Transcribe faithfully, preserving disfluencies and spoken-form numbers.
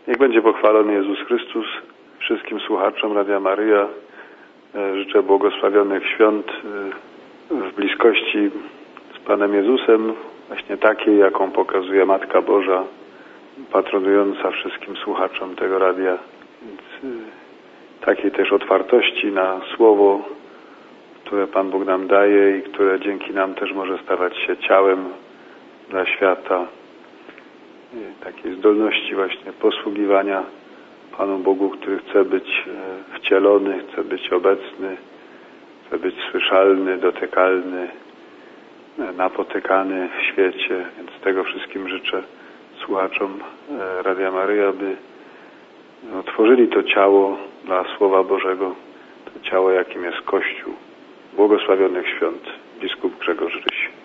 Niech będzie pochwalony Jezus Chrystus. Wszystkim słuchaczom Radia Maryja życzę błogosławionych świąt w bliskości z Panem Jezusem, właśnie takiej, jaką pokazuje Matka Boża, patronująca wszystkim słuchaczom tego radia. Więc takiej też otwartości na Słowo, które Pan Bóg nam daje i które dzięki nam też może stawać się ciałem dla świata. Takiej zdolności właśnie posługiwania Panu Bogu, który chce być wcielony, chce być obecny, chce być słyszalny, dotykalny, napotykany w świecie. Więc tego wszystkim życzę słuchaczom Radia Maryja, aby otworzyli to ciało dla Słowa Bożego, to ciało, jakim jest Kościół. Błogosławionych świąt, biskup Grzegorz Ryś.